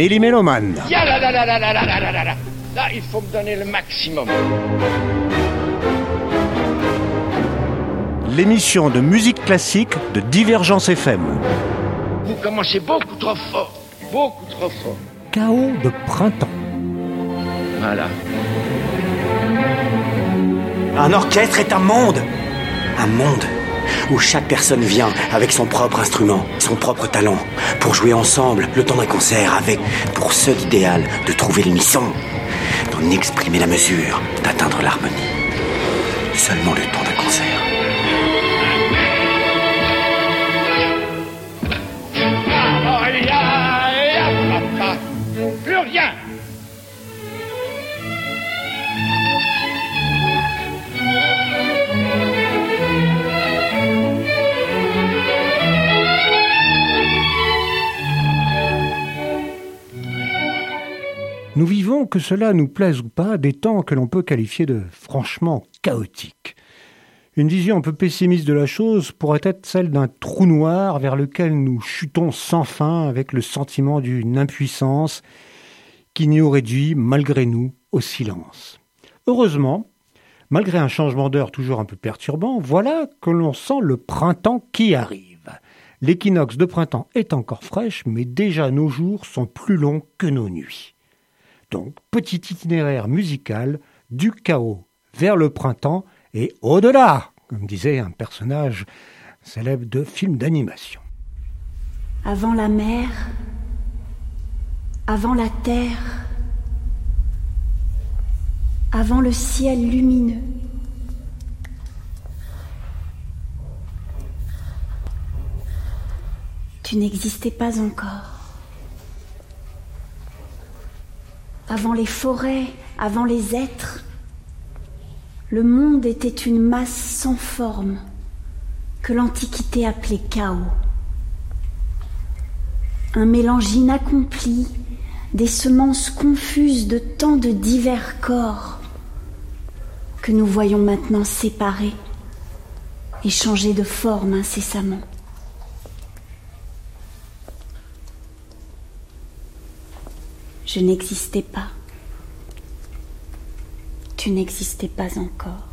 Méli-Méloman. Là, il faut me donner le maximum. L'émission de musique classique de Divergence FM. Vous commencez beaucoup trop fort. Beaucoup trop fort. Chaos de printemps. Voilà. Un orchestre est un monde. Un monde où chaque personne vient avec son propre instrument, son propre talent, pour jouer ensemble le temps d'un concert avec, pour seul idéal, de trouver l'unisson, d'en exprimer la mesure, d'atteindre l'harmonie. Seulement le temps d'un concert. Plus rien. Nous vivons, que cela nous plaise ou pas, des temps que l'on peut qualifier de franchement chaotiques. Une vision un peu pessimiste de la chose pourrait être celle d'un trou noir vers lequel nous chutons sans fin avec le sentiment d'une impuissance qui nous réduit, malgré nous, au silence. Heureusement, malgré un changement d'heure toujours un peu perturbant, voilà que l'on sent le printemps qui arrive. L'équinoxe de printemps est encore fraîche, mais déjà nos jours sont plus longs que nos nuits. Donc, petit itinéraire musical du chaos vers le printemps et au-delà, comme disait un personnage célèbre de film d'animation. Avant la mer, avant la terre, avant le ciel lumineux, tu n'existais pas encore. Avant les forêts, avant les êtres, le monde était une masse sans forme que l'Antiquité appelait chaos. Un mélange inaccompli des semences confuses de tant de divers corps que nous voyons maintenant séparés et changer de forme incessamment. Je n'existais pas. Tu n'existais pas encore.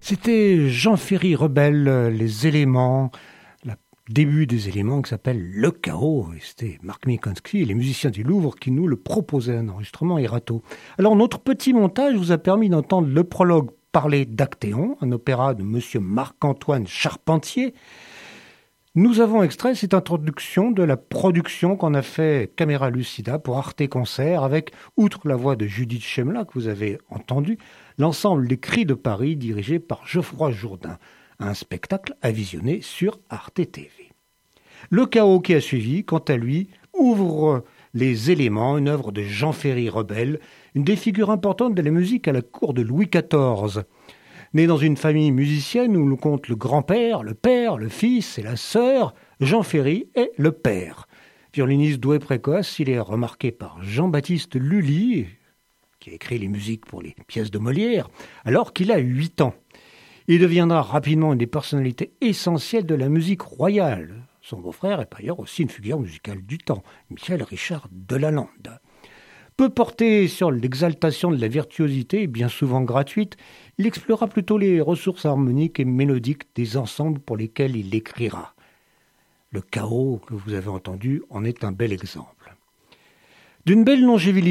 C'était Jean Ferry Rebelle, les éléments, le début des éléments qui s'appelle Le Chaos. Et c'était Marc Minkowski et les musiciens du Louvre qui nous le proposaient, un enregistrement Erato. Alors notre petit montage vous a permis d'entendre le prologue parler d'Actéon, un opéra de monsieur Marc-Antoine Charpentier. Nous avons extrait cette introduction de la production qu'en a fait Camera Lucida pour Arte Concert avec, outre la voix de Judith Chemla que vous avez entendue, l'ensemble des Cris de Paris dirigé par Geoffroy Jourdain, un spectacle à visionner sur Arte TV. Le Chaos qui a suivi, quant à lui, ouvre Les Éléments, une œuvre de Jean Ferry Rebelle, une des figures importantes de la musique à la cour de Louis XIV. Né dans une famille musicienne où l'on compte le grand-père, le père, le fils et la sœur, Jean Ferry est le père. Violoniste doué précoce, il est remarqué par Jean-Baptiste Lully, qui a écrit les musiques pour les pièces de Molière, alors qu'il a 8 ans. Il deviendra rapidement une des personnalités essentielles de la musique royale. Son beau-frère est par ailleurs aussi une figure musicale du temps, Michel Richard Delalande. Peu porté sur l'exaltation de la virtuosité, bien souvent gratuite, il explorera plutôt les ressources harmoniques et mélodiques des ensembles pour lesquels il écrira. Le Chaos que vous avez entendu en est un bel exemple. D'une belle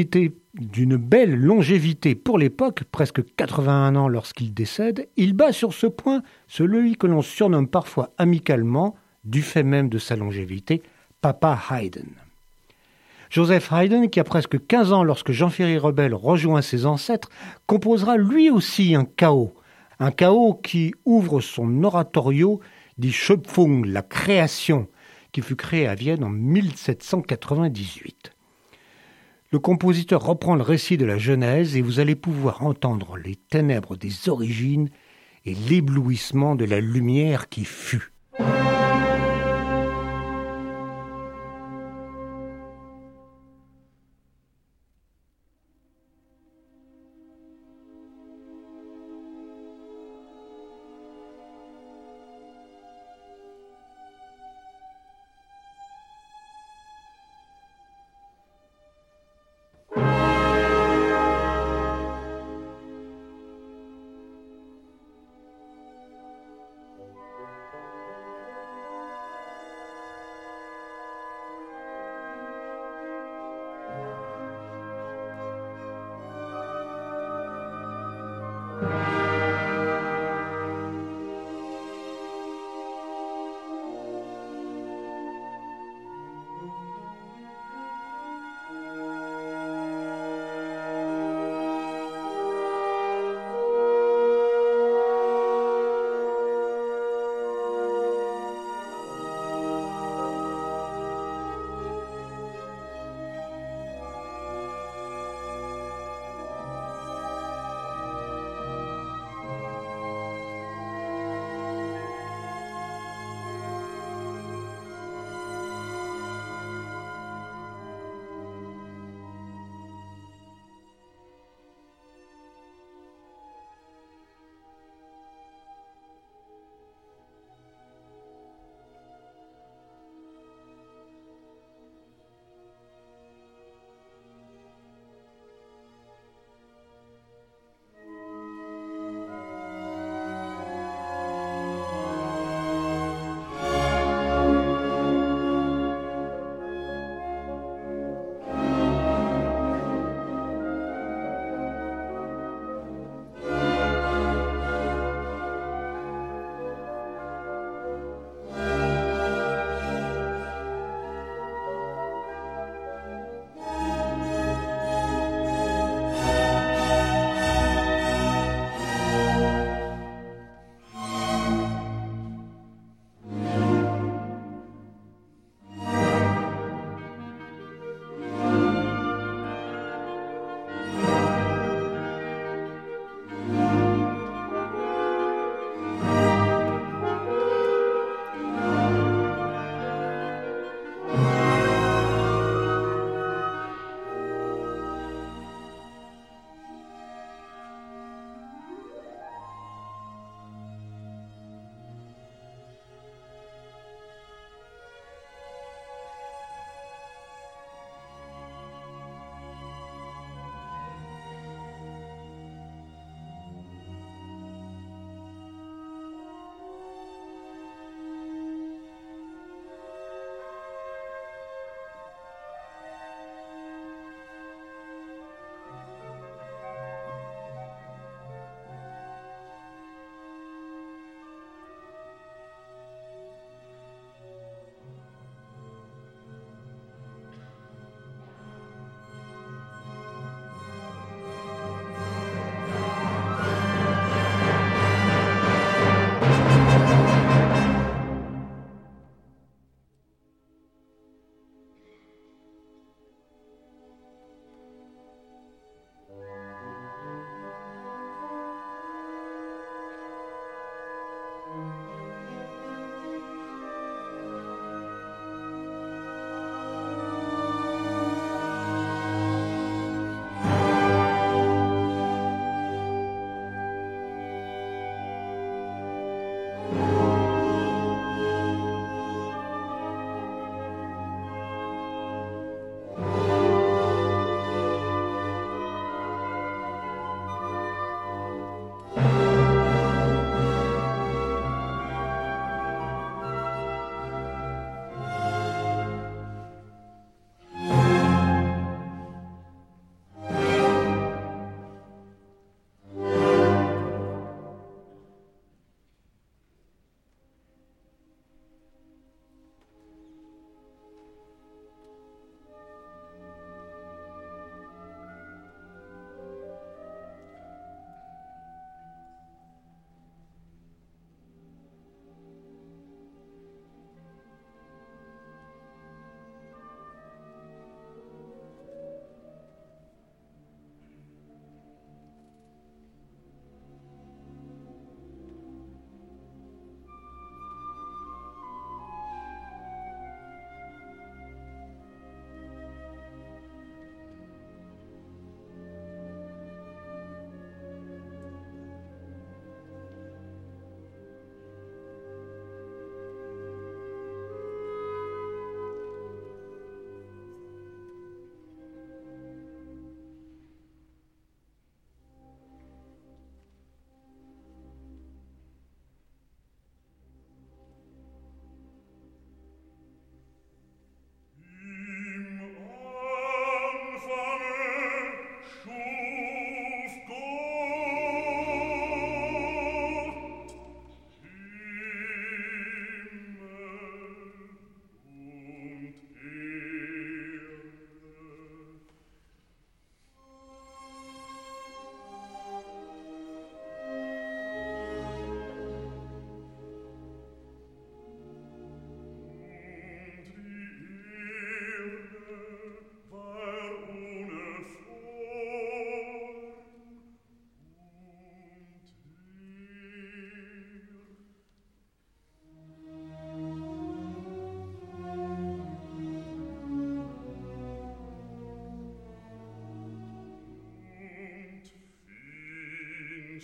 longévité pour l'époque, presque 81 ans lorsqu'il décède, il bat sur ce point celui que l'on surnomme parfois amicalement, du fait même de sa longévité, Papa Haydn. Joseph Haydn, qui a presque 15 ans lorsque Jean Ferry Rebelle rejoint ses ancêtres, composera lui aussi un chaos qui ouvre son oratorio Die Schöpfung, la création, qui fut créé à Vienne en 1798. Le compositeur reprend le récit de la Genèse et vous allez pouvoir entendre les ténèbres des origines et l'éblouissement de la lumière qui fut.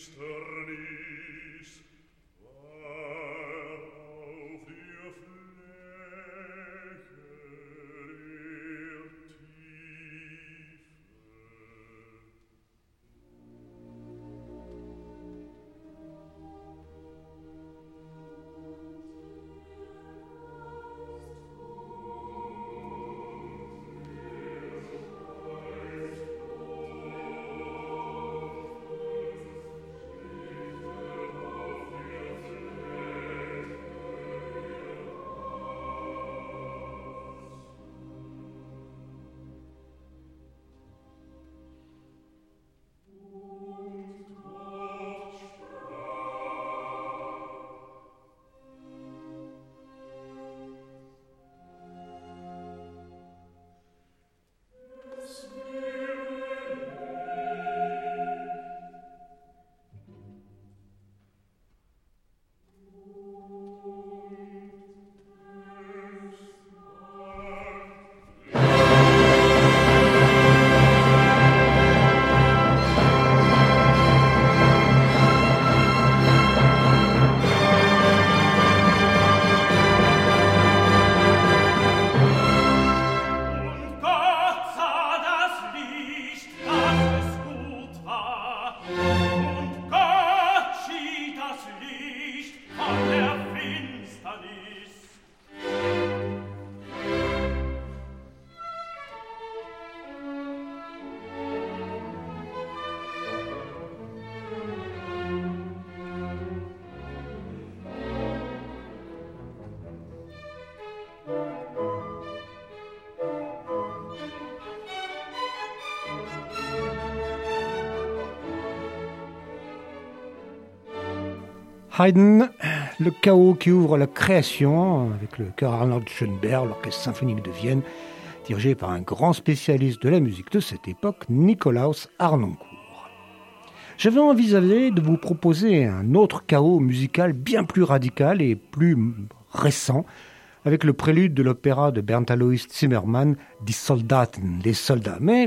Haydn, le chaos qui ouvre la création, avec le chœur Arnold Schoenberg, l'orchestre symphonique de Vienne, dirigé par un grand spécialiste de la musique de cette époque, Nikolaus Harnoncourt. J'avais envisagé de vous proposer un autre chaos musical bien plus radical et plus récent, avec le prélude de l'opéra de Bernd Alois Zimmermann, Die Soldaten, les soldats. Mais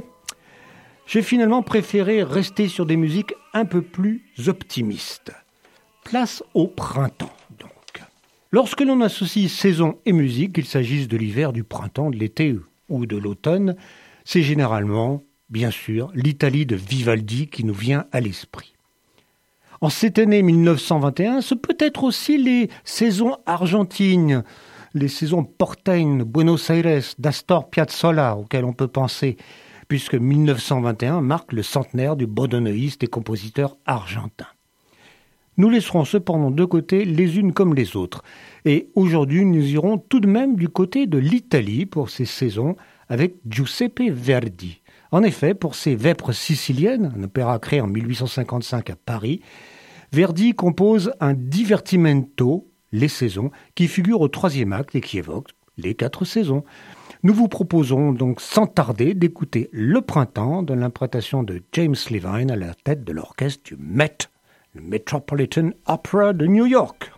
j'ai finalement préféré rester sur des musiques un peu plus optimistes. Place au printemps, donc. Lorsque l'on associe saison et musique, qu'il s'agisse de l'hiver, du printemps, de l'été ou de l'automne, c'est généralement, bien sûr, l'Italie de Vivaldi qui nous vient à l'esprit. En cette année 1921, ce peut être aussi les saisons argentines, les saisons porteñes, Buenos Aires, d'Astor Piazzolla, auxquelles on peut penser, puisque 1921 marque le centenaire du bandoneoniste et compositeur argentin. Nous laisserons cependant de côté les unes comme les autres. Et aujourd'hui, nous irons tout de même du côté de l'Italie pour ces saisons avec Giuseppe Verdi. En effet, pour ses Vêpres siciliennes, un opéra créé en 1855 à Paris, Verdi compose un divertimento, les saisons, qui figure au troisième acte et qui évoque les 4 saisons. Nous vous proposons donc sans tarder d'écouter Le Printemps de l'interprétation de James Levine à la tête de l'orchestre du Met, le Metropolitan Opera de New York.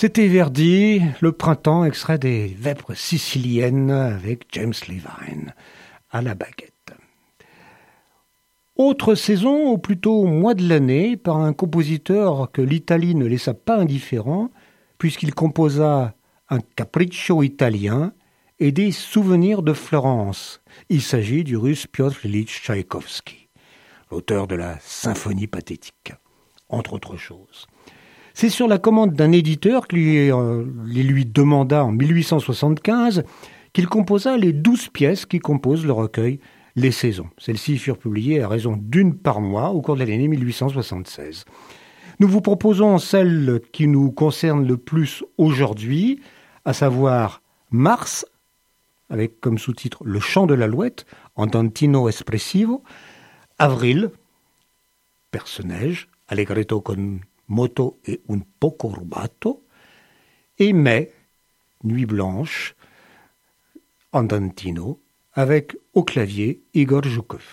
C'était Verdi, le printemps, extrait des Vêpres siciliennes avec James Levine à la baguette. Autre saison, ou plutôt mois de l'année, par un compositeur que l'Italie ne laissa pas indifférent, puisqu'il composa un capriccio italien et des souvenirs de Florence. Il s'agit du russe Piotr Ilyich Tchaïkovski, l'auteur de la symphonie pathétique, entre autres choses. C'est sur la commande d'un éditeur qui lui demanda en 1875 qu'il composa les 12 pièces qui composent le recueil Les Saisons. Celles-ci furent publiées à raison d'une par mois au cours de l'année 1876. Nous vous proposons celle qui nous concerne le plus aujourd'hui, à savoir Mars, avec comme sous-titre Le chant de l'alouette, andantino espressivo, Avril, Perce-neige, allegretto con moto et un poco rubato, et Mai, Nuit blanche, andantino, avec au clavier Igor Joukov.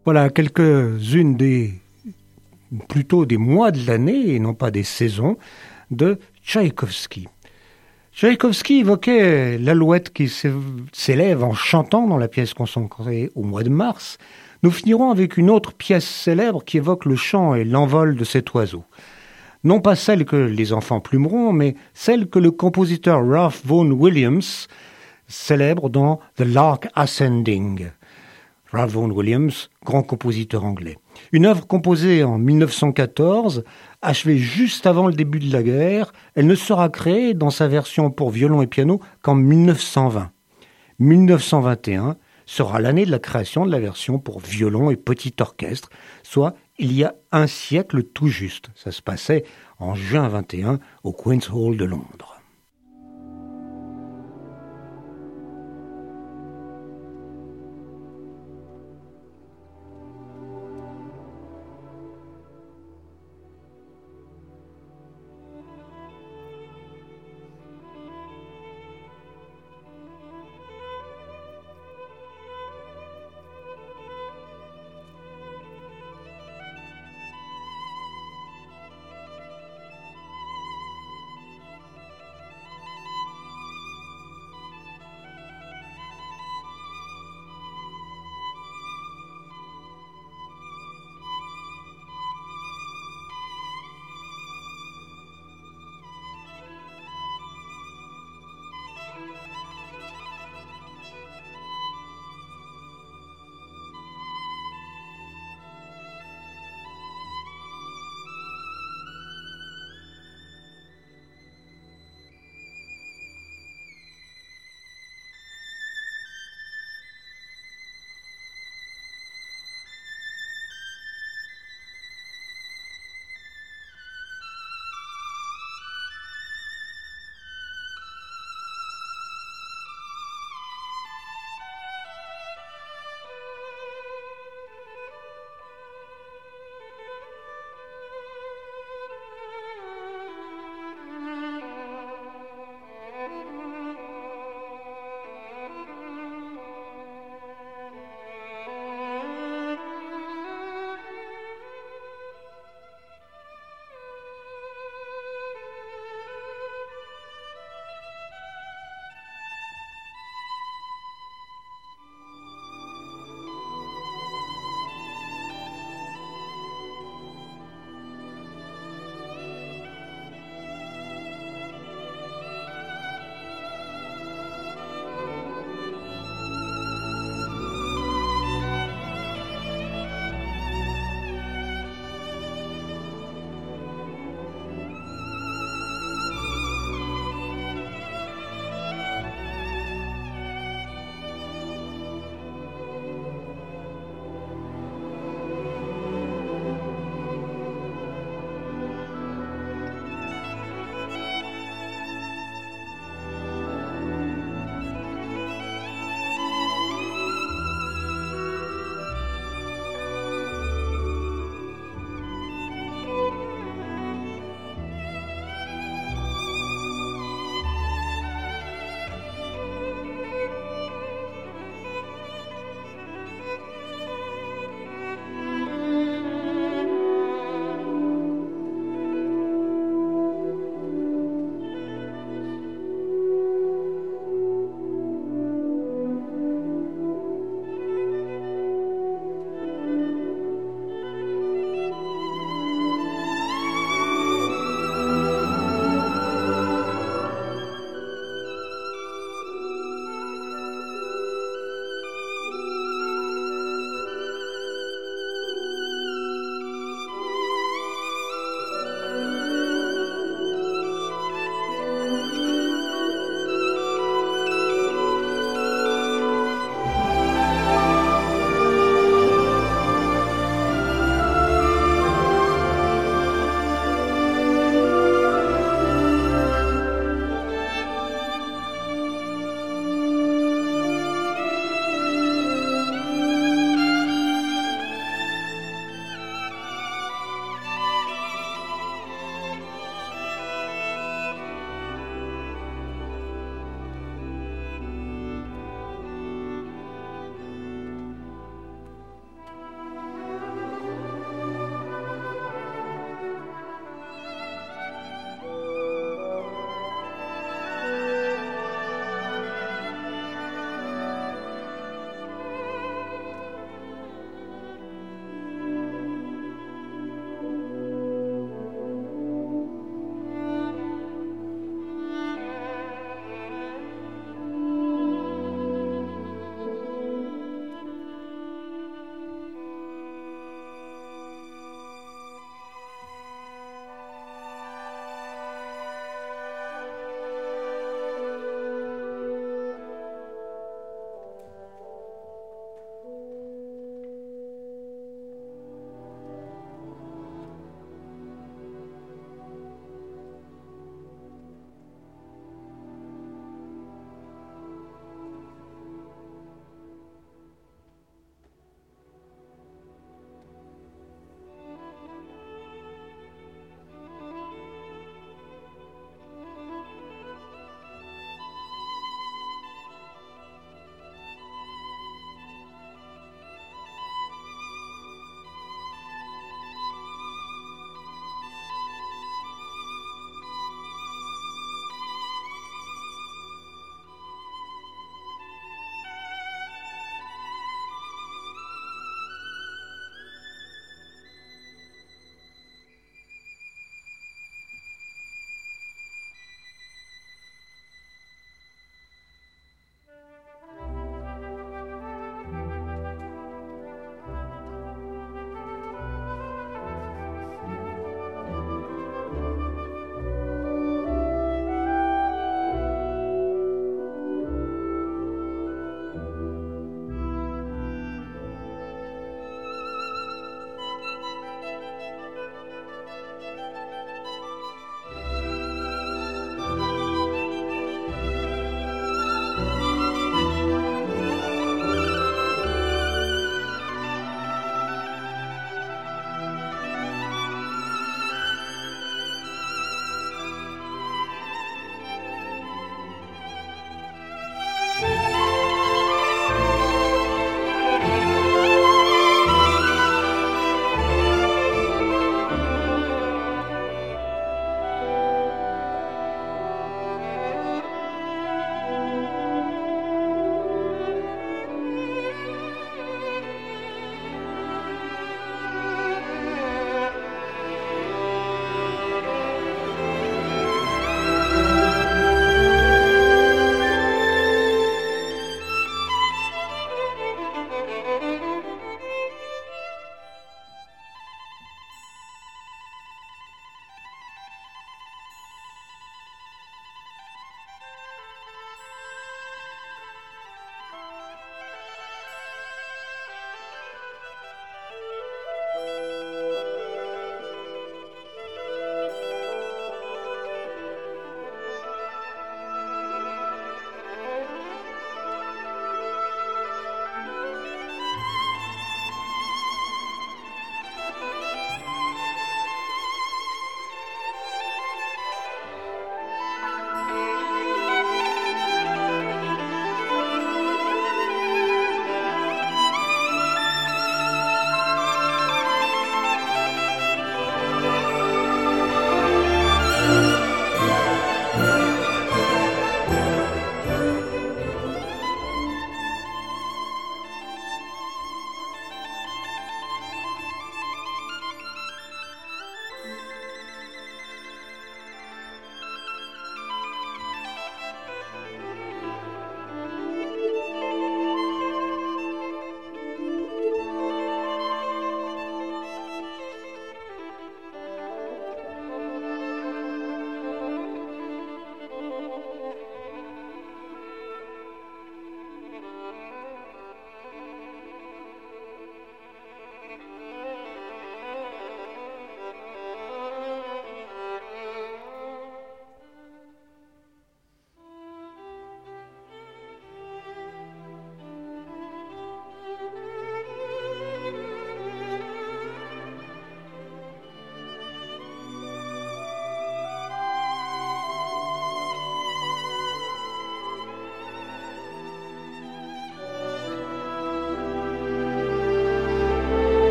Voilà quelques-unes plutôt des mois de l'année et non pas des saisons de Tchaïkovski. Tchaïkovski évoquait l'alouette qui s'élève en chantant dans la pièce consacrée au mois de mars. Nous finirons avec une autre pièce célèbre qui évoque le chant et l'envol de cet oiseau. Non pas celle que les enfants plumeront, mais celle que le compositeur Ralph Vaughan Williams célèbre dans The Lark Ascending. Ralph Vaughan Williams, grand compositeur anglais. Une œuvre composée en 1914, achevée juste avant le début de la guerre, elle ne sera créée dans sa version pour violon et piano qu'en 1920. 1921 sera l'année de la création de la version pour violon et petit orchestre, soit il y a un siècle tout juste. Ça se passait en juin 21 au Queen's Hall de Londres.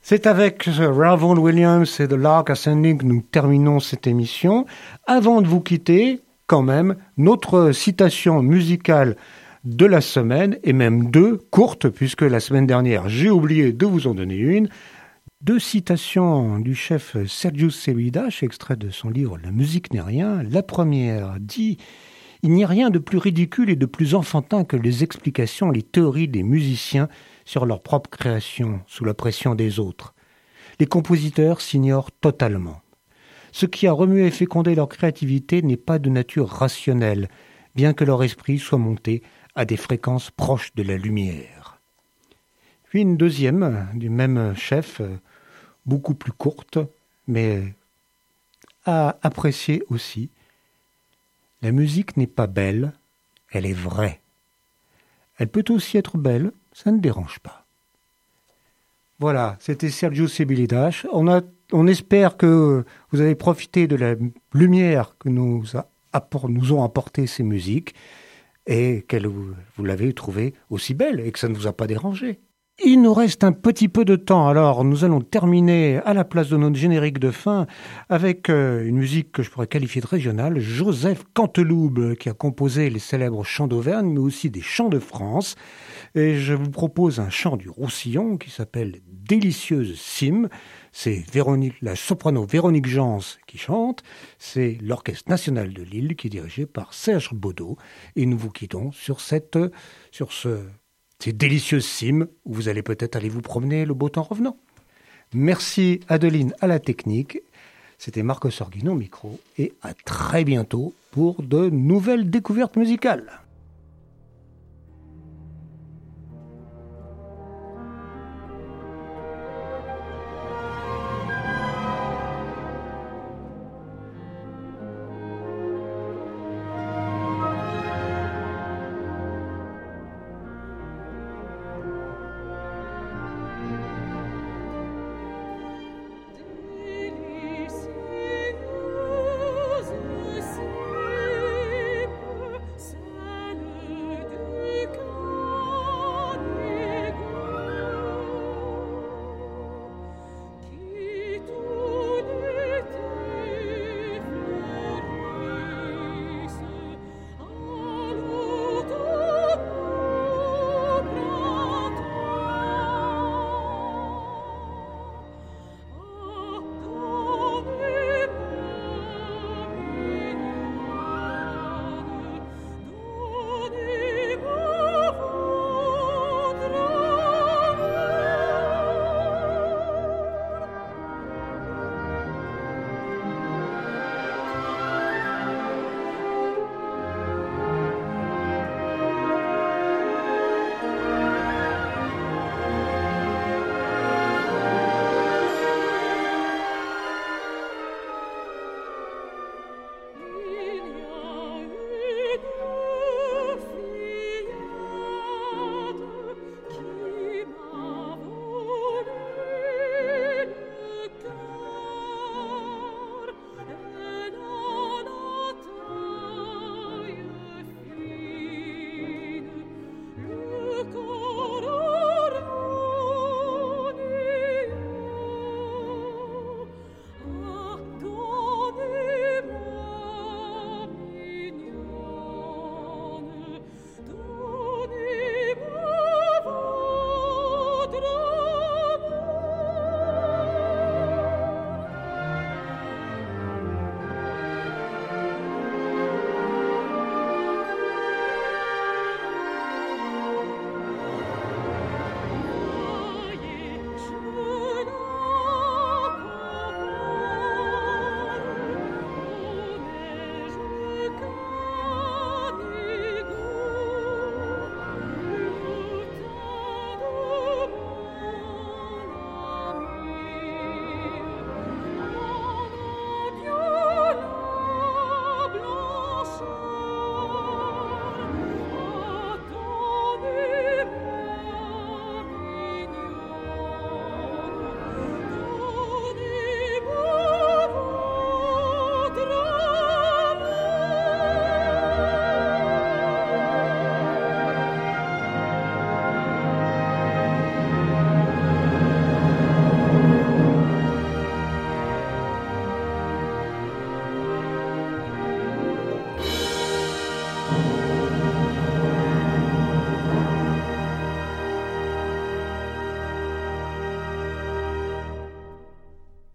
C'est avec Ralph Vaughan Williams et The Lark Ascending que nous terminons cette émission. Avant de vous quitter, quand même, notre citation musicale de la semaine, et même deux, courtes, puisque la semaine dernière, j'ai oublié de vous en donner une. Deux citations du chef Sergiu Celibidache, extrait de son livre « La musique n'est rien ». La première dit « Il n'y a rien de plus ridicule et de plus enfantin que les explications, les théories des musiciens sur leur propre création, sous la pression des autres. Les compositeurs s'ignorent totalement. Ce qui a remué et fécondé leur créativité n'est pas de nature rationnelle, bien que leur esprit soit monté à des fréquences proches de la lumière. » Puis une deuxième, du même chef, beaucoup plus courte, mais à apprécier aussi. « La musique n'est pas belle, elle est vraie. Elle peut aussi être belle, ça ne dérange pas. » Voilà, c'était Sergiu Celibidache. On espère que vous avez profité de la lumière que nous ont apporté ces musiques et que vous l'avez trouvée aussi belle et que ça ne vous a pas dérangé. Il nous reste un petit peu de temps, alors nous allons terminer à la place de notre générique de fin avec une musique que je pourrais qualifier de régionale, Joseph Canteloube, qui a composé les célèbres chants d'Auvergne, mais aussi des chants de France. Et je vous propose un chant du Roussillon qui s'appelle « Délicieuse Cime ». C'est la soprano Véronique Jans qui chante, c'est l'Orchestre National de Lille qui est dirigé par Serge Baudot. Et nous vous quittons sur ces délicieuses cimes où vous allez peut-être aller vous promener le beau temps revenant. Merci Adeline à la technique. C'était Marco Sorghino au micro et à très bientôt pour de nouvelles découvertes musicales.